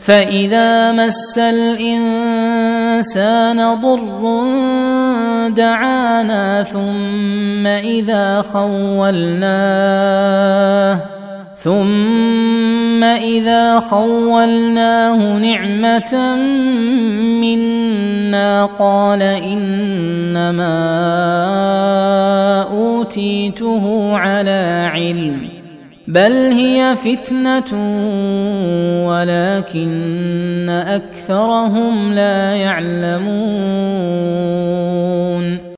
فإذا مس الإنسان ضر دعانا ثم إذا خولناه نعمة منا قال إنما أوتيته على علم بل هي فتنة ولكن أكثرهم لا يعلمون